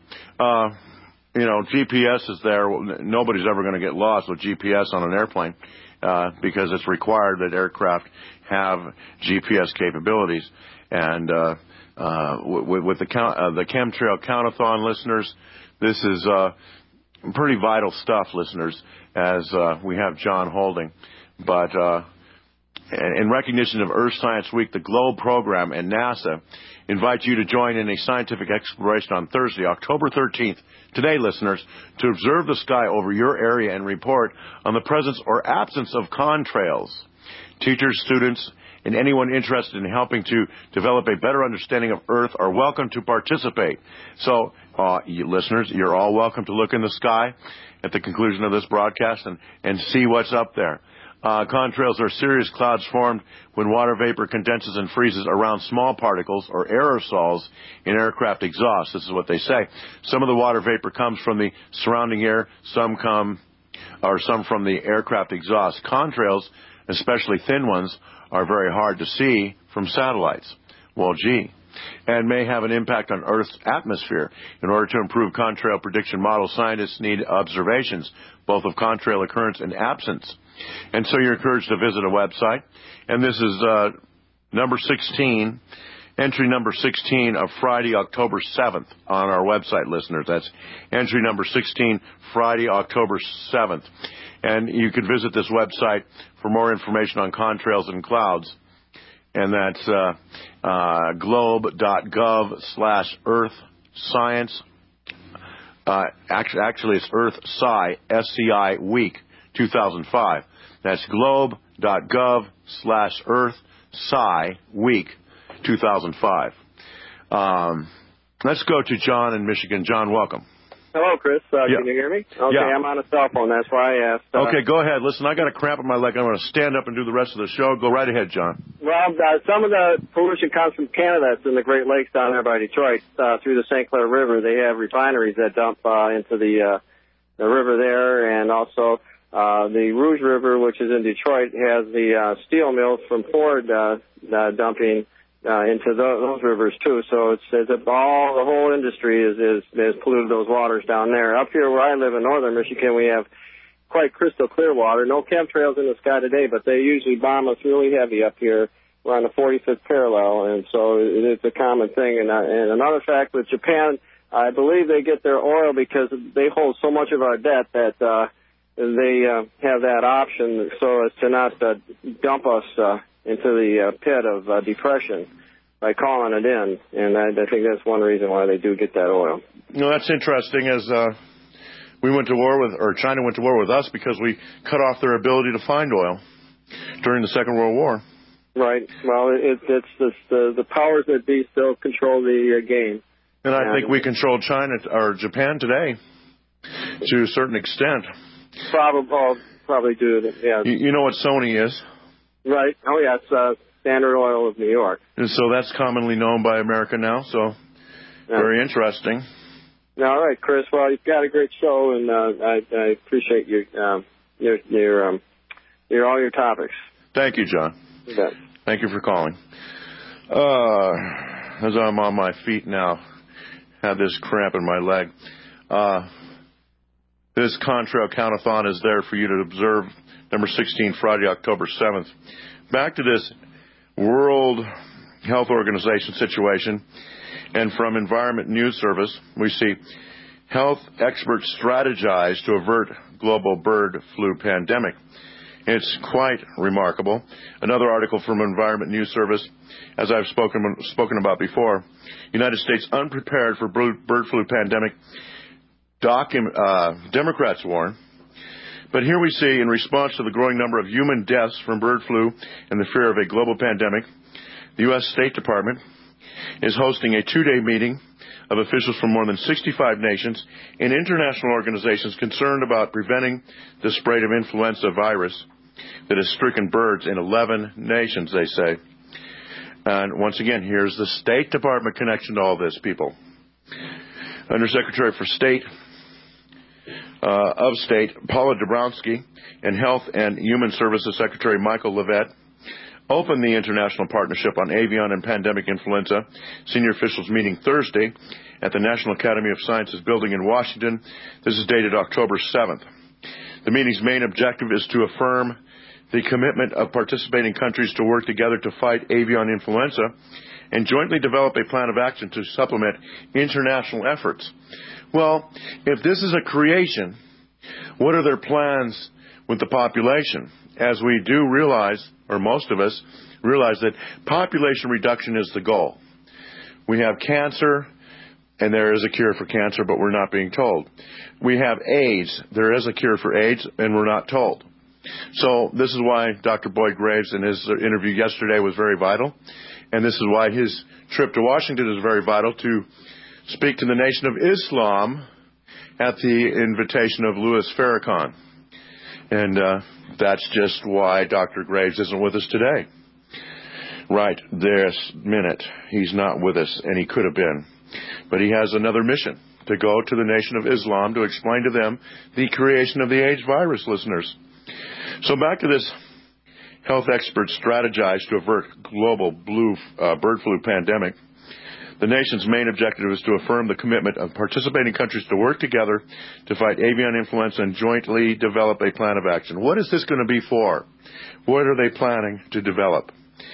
GPS is there. Nobody's ever going to get lost with GPS on an airplane because it's required that aircraft have GPS capabilities. And with the Chemtrail Countathon listeners, this is pretty vital stuff, listeners, as we have John holding. But in recognition of Earth Science Week, the GLOBE program and NASA invite you to join in a scientific exploration on Thursday, October 13th, today, listeners, to observe the sky over your area and report on the presence or absence of contrails. Teachers, students, and anyone interested in helping to develop a better understanding of Earth are welcome to participate. So, you listeners, you're all welcome to look in the sky at the conclusion of this broadcast and see what's up there. Contrails are serious clouds formed when water vapor condenses and freezes around small particles or aerosols in aircraft exhaust. This is what they say. Some of the water vapor comes from the surrounding air, some from the aircraft exhaust. Contrails, especially thin ones, are very hard to see from satellites. Well, gee. And may have an impact on Earth's atmosphere. In order to improve contrail prediction models, scientists need observations, both of contrail occurrence and absence. And so you're encouraged to visit a website. And this is number 16, entry number 16 of Friday, October 7th on our website, listeners. That's entry number 16, Friday, October 7th. And you can visit this website for more information on contrails and clouds. And that's globe.gov/earthscience. Actually, it's Earth Sci, SCI Week 2005. That's globe.gov/earthsci Week 2005. Let's go to John in Michigan. John, welcome. Hello, Chris. Yeah. Can you hear me? Okay, yeah. I'm on a cell phone. That's why I asked. Okay, go ahead. Listen, I got a cramp in my leg. I'm going to stand up and do the rest of the show. Go right ahead, John. Well, some of the pollution comes from Canada. It's in the Great Lakes down there by Detroit through the St. Clair River. They have refineries that dump into the river there, and also the Rouge River, which is in Detroit, has the steel mills from Ford dumping into those rivers too. So it's the whole industry is polluted those waters down there. Up here where I live in northern Michigan, we have quite crystal clear water. No chemtrails in the sky today, but they usually bomb us really heavy up here. We're on the 45th parallel, and so it's a common thing. And another fact with Japan, I believe they get their oil because they hold so much of our debt that they have that option so as to not dump us into the pit of depression by calling it in. And I think that's one reason why they do get that oil. That's interesting, as we went to war with, or China went to war with us because we cut off their ability to find oil during the Second World War. Right. Well, it's the powers that be still control the game. And I think we control China or Japan today to a certain extent. Probably do. Yeah. You know what Sony is? Right. Oh, yeah. It's Standard Oil of New York. And so that's commonly known by America now. So very interesting. All right, Chris. Well, you've got a great show, and I appreciate your all your topics. Thank you, John. You bet. Thank you for calling. As I'm on my feet now, had this cramp in my leg. This Contrail Countathon is there for you to observe, number 16, Friday, October 7th. Back to this World Health Organization situation, and from Environment News Service, we see health experts strategize to avert global bird flu pandemic. It's quite remarkable. Another article from Environment News Service, as I've spoken about before, United States unprepared for bird flu pandemic, Democrats warn. But here we see, in response to the growing number of human deaths from bird flu and the fear of a global pandemic, the U.S. State Department is hosting a 2-day meeting of officials from more than 65 nations and international organizations concerned about preventing the spread of influenza virus that has stricken birds in 11 nations, they say. And once again, here's the State Department connection to all this, people. Undersecretary for State of State Paula Dabrowski and Health and Human Services Secretary Michael Levitt opened the International Partnership on Avian and Pandemic Influenza senior officials meeting Thursday at the National Academy of Sciences building in Washington. This is dated October 7th. The meeting's main objective is to affirm the commitment of participating countries to work together to fight avian influenza and jointly develop a plan of action to supplement international efforts. Well, if this is a creation, what are their plans with the population? As we do realize, or most of us realize, that population reduction is the goal. We have cancer, and there is a cure for cancer, but we're not being told. We have AIDS. There is a cure for AIDS, and we're not told. So this is why Dr. Boyd Graves in his interview yesterday was very vital, and this is why his trip to Washington is very vital, to speak to the Nation of Islam at the invitation of Louis Farrakhan. And that's just why Dr. Graves isn't with us today. Right this minute, he's not with us, and he could have been. But he has another mission, to go to the Nation of Islam to explain to them the creation of the AIDS virus, listeners. So back to this, health experts strategize to avert global bird flu pandemic. The nation's main objective is to affirm the commitment of participating countries to work together to fight avian influenza and jointly develop a plan of action. What is this going to be for? What are they planning to develop?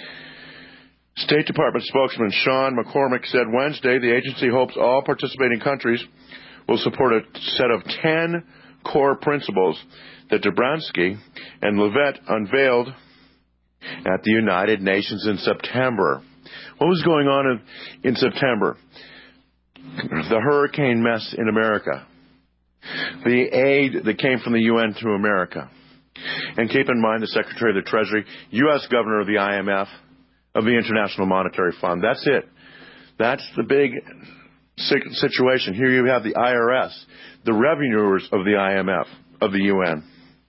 State Department spokesman Sean McCormick said Wednesday the agency hopes all participating countries will support a set of 10 core principles that Dabrowski and Levitt unveiled at the United Nations in September. What was going on in September? The hurricane mess in America. The aid that came from the UN to America. And keep in mind the Secretary of the Treasury, U.S. Governor of the IMF, of the International Monetary Fund. That's it. That's the big situation. Here you have the IRS, the revenuers of the IMF, of the UN.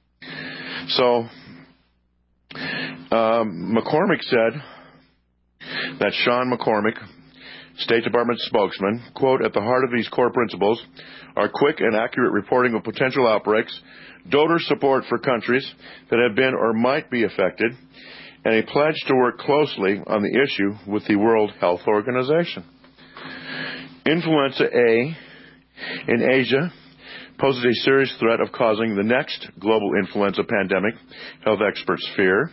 So, McCormick said that Sean McCormick, State Department spokesman, quote, at the heart of these core principles are quick and accurate reporting of potential outbreaks, donor support for countries that have been or might be affected, and a pledge to work closely on the issue with the World Health Organization. Influenza A in Asia poses a serious threat of causing the next global influenza pandemic, health experts fear.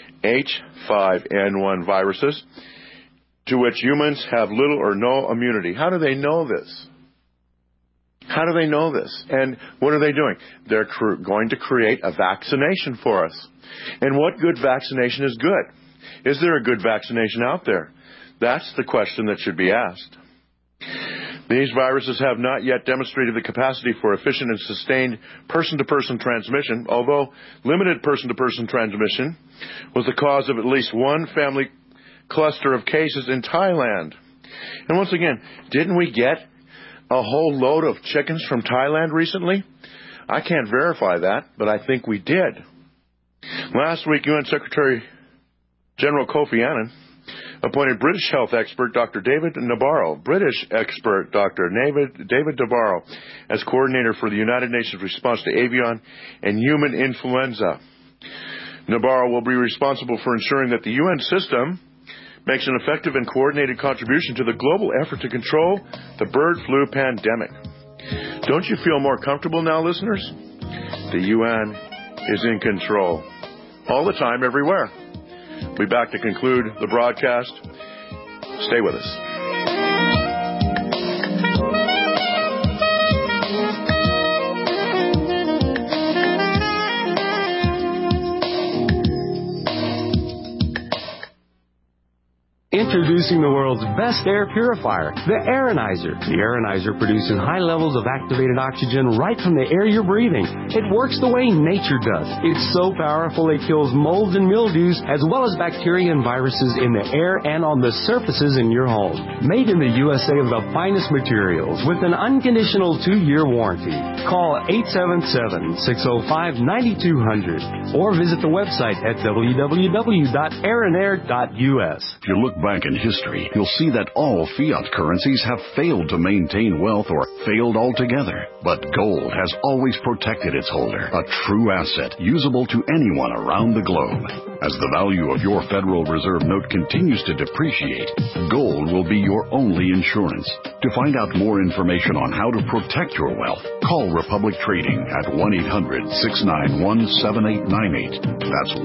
H5N1 viruses, to which humans have little or no immunity. How do they know this? How do they know this? And what are they doing? They're going to create a vaccination for us. And what good vaccination is good? Is there a good vaccination out there? That's the question that should be asked. These viruses have not yet demonstrated the capacity for efficient and sustained person-to-person transmission, although limited person-to-person transmission was the cause of at least one family cluster of cases in Thailand. And once again, didn't we get a whole load of chickens from Thailand recently? I can't verify that, but I think we did. Last week, UN Secretary General Kofi Annan appointed British health expert Dr. David Nabarro, David Nabarro, as coordinator for the United Nations response to avian and human influenza. Nabarro will be responsible for ensuring that the UN system makes an effective and coordinated contribution to the global effort to control the bird flu pandemic. Don't you feel more comfortable now, listeners? The UN is in control. All the time, everywhere. We'll be back to conclude the broadcast. Stay with us. Introducing the world's best air purifier, the Aeronizer. The Aeronizer produces high levels of activated oxygen right from the air you're breathing. It works the way nature does. It's so powerful it kills molds and mildews as well as bacteria and viruses in the air and on the surfaces in your home. Made in the USA of the finest materials with an unconditional 2-year warranty. Call 877-605-9200 or visit the website at www.aeronair.us. If you look back in history, you'll see that all fiat currencies have failed to maintain wealth or failed altogether. But gold has always protected its holder, a true asset usable to anyone around the globe. As the value of your Federal Reserve note continues to depreciate, gold will be your only insurance. To find out more information on how to protect your wealth, call Republic Trading at 1-800-691-7898. That's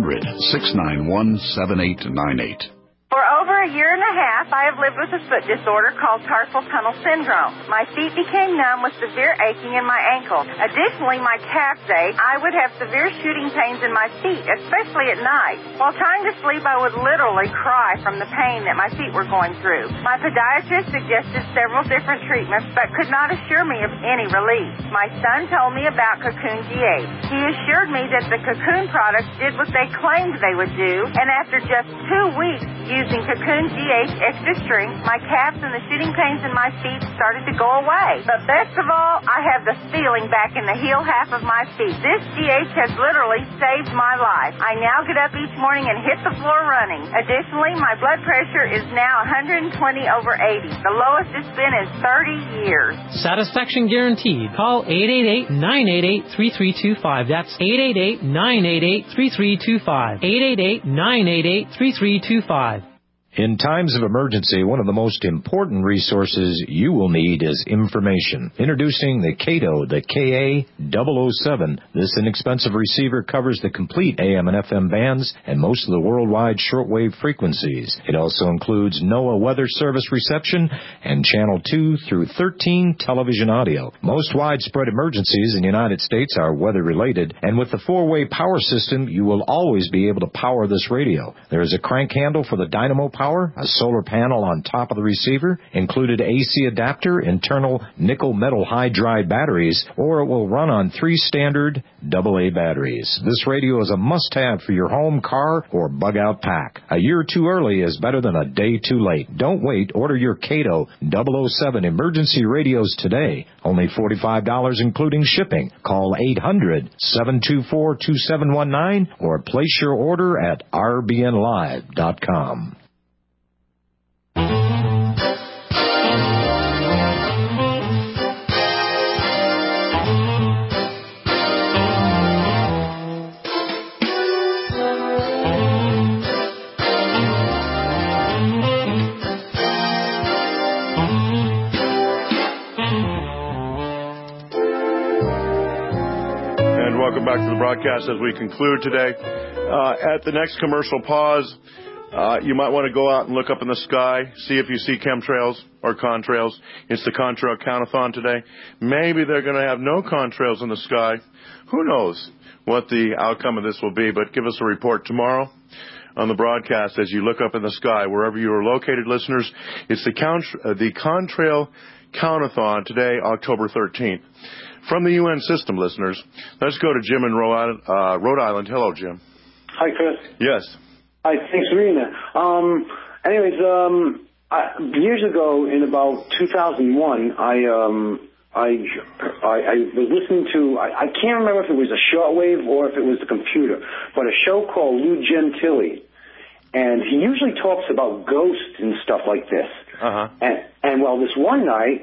1-800-691-7898. For over a year and a half, I have lived with a foot disorder called carpal tunnel syndrome. My feet became numb with severe aching in my ankles. Additionally, my calves ache. I would have severe shooting pains in my feet, especially at night. While trying to sleep, I would literally cry from the pain that my feet were going through. My podiatrist suggested several different treatments, but could not assure me of any relief. My son told me about Cocoon GH. He assured me that the Cocoon products did what they claimed they would do, and after just 2 weeks using Cocoon GH Extra Strength, my calves and the shooting pains in my feet started to go away. But best of all, I have the feeling back in the heel half of my feet. This GH has literally saved my life. I now get up each morning and hit the floor running. Additionally, my blood pressure is now 120/80. The lowest it's been in 30 years. Satisfaction guaranteed. Call 888-988-3325. That's 888-988-3325. 888-988-3325. In times of emergency, one of the most important resources you will need is information. Introducing the Kato, the KA007. This inexpensive receiver covers the complete AM and FM bands and most of the worldwide shortwave frequencies. It also includes NOAA Weather Service reception and Channel 2 through 13 television audio. Most widespread emergencies in the United States are weather-related, and with the 4-way power system, you will always be able to power this radio. There is a crank handle for the dynamo power, a solar panel on top of the receiver, included AC adapter, internal nickel metal hydride batteries, or it will run on 3 standard AA batteries. This radio is a must-have for your home, car, or bug-out pack. A year too early is better than a day too late. Don't wait. Order your Kato 007 emergency radios today. Only $45 including shipping. Call 800-724-2719 or place your order at rbnlive.com. Welcome back to the broadcast as we conclude today. At the next commercial pause, you might want to go out and look up in the sky, see if you see chemtrails or contrails. It's the Contrail Countathon today. Maybe they're going to have no contrails in the sky. Who knows what the outcome of this will be, but give us a report tomorrow on the broadcast as you look up in the sky, wherever you are located, listeners. It's the Contrail Countathon today, October 13th. From the UN system, listeners, let's go to Jim in Rhode Island. Hello, Jim. Hi, Chris. Yes. Hi, thanks for reading that. Years ago, in about 2001, I was listening to, I can't remember if it was a shortwave or if it was the computer, but a show called Lou Gentili. and he usually talks about ghosts and stuff like this. And well, this one night,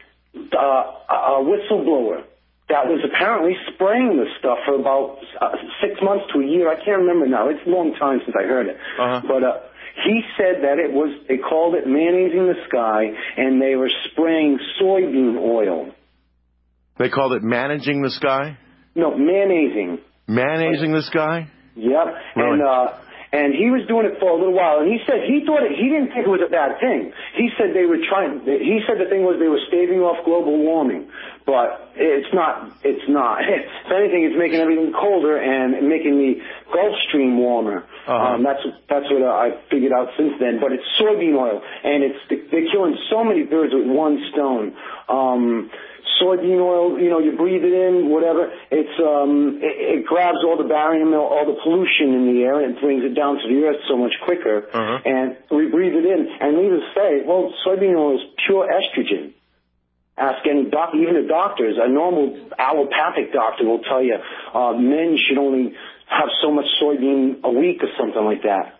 a whistleblower that was apparently spraying this stuff for about 6 months to a year. I can't remember now. It's a long time since I heard it. But he said that they called it mayonnaising the sky, and they were spraying soybean oil. They called it managing the sky? No, mayonnaising. Mayonnaising the sky? Yep. Really? And he was doing it for a little while, and he said he didn't think it was a bad thing. He said he said the thing was they were staving off global warming, but it's not. If anything, it's making everything colder and making the Gulf Stream warmer. That's what I figured out since then. But it's soybean oil, and they're killing so many birds with one stone. Soybean oil, you breathe it in, whatever. It grabs all the barium, all the pollution in the air, and brings it down to the earth so much quicker. And we breathe it in. And needless to say, well, soybean oil is pure estrogen. Ask any doctor, even the doctors. A normal allopathic doctor will tell you men should only have so much soybean a week or something like that.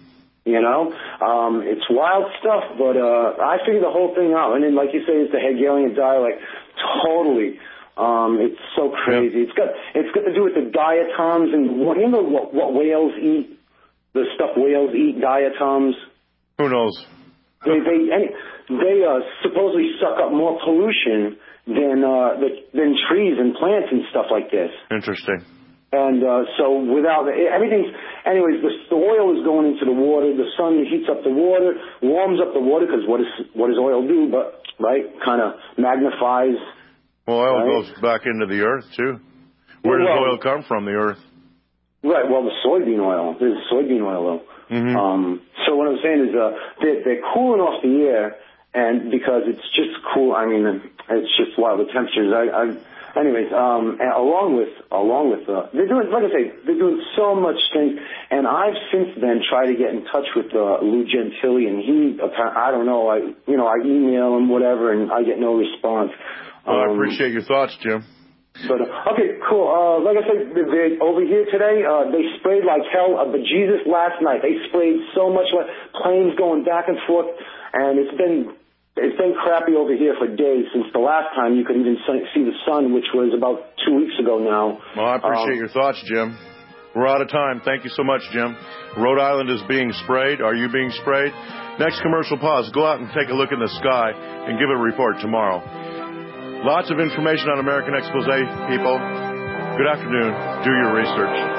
It's wild stuff, but I figured the whole thing out. And then, like you say, it's the Hegelian dialect. Totally. It's so crazy. Yeah. It's got to do with the diatoms and what whales eat. The stuff whales eat, diatoms. Who knows? They supposedly suck up more pollution than trees and plants and stuff like this. Interesting. And so without everything's, anyways, the oil is going into the water. The sun heats up the water, warms up the water, because what does oil do? But kind of magnifies. Well, oil goes back into the earth too. Where does oil come from? The earth. Right. Well, the soybean oil. There's soybean oil though. So what I'm saying is they're cooling off the air, and because it's just cool. I mean, it's just wild. The temperatures. Anyways, along with they're doing, like I say, they're doing so much things, and I've since then tried to get in touch with Lou Gentili, and I don't know, I email him whatever, and I get no response. Well, I appreciate your thoughts, Jim. But okay, cool. Like I said, over here today, they sprayed like hell. But Jesus, last night they sprayed so much, planes going back and forth, and it's been crappy over here for days since the last time you could even see the sun, which was about 2 weeks ago now. Well, I appreciate your thoughts, Jim. We're out of time. Thank you so much, Jim. Rhode Island is being sprayed. Are you being sprayed? Next commercial pause. Go out and take a look in the sky and give a report tomorrow. Lots of information on American Expose, people. Good afternoon. Do your research.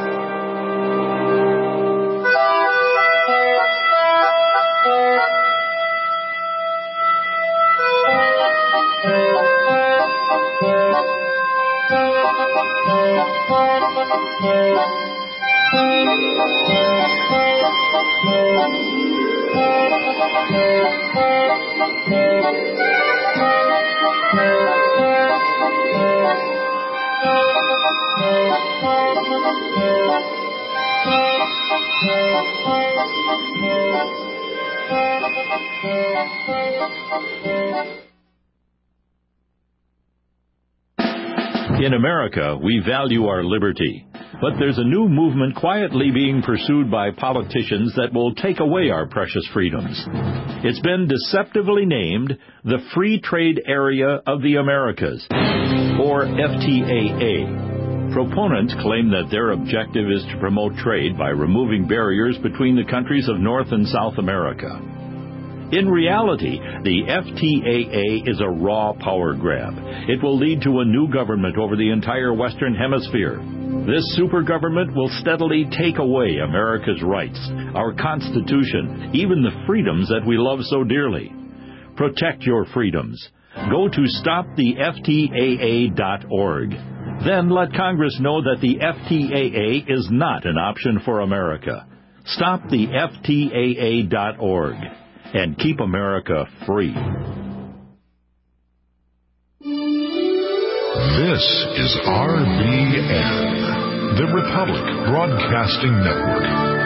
In America, we value our liberty, but there's a new movement quietly being pursued by politicians that will take away our precious freedoms. It's been deceptively named the Free Trade Area of the Americas, or FTAA. Proponents claim that their objective is to promote trade by removing barriers between the countries of North and South America. In reality, the FTAA is a raw power grab. It will lead to a new government over the entire Western Hemisphere. This super government will steadily take away America's rights, our Constitution, even the freedoms that we love so dearly. Protect your freedoms. Go to stoptheftaa.org. Then let Congress know that the FTAA is not an option for America. Stoptheftaa.org. And keep America free. This is RBN, the Republic Broadcasting Network.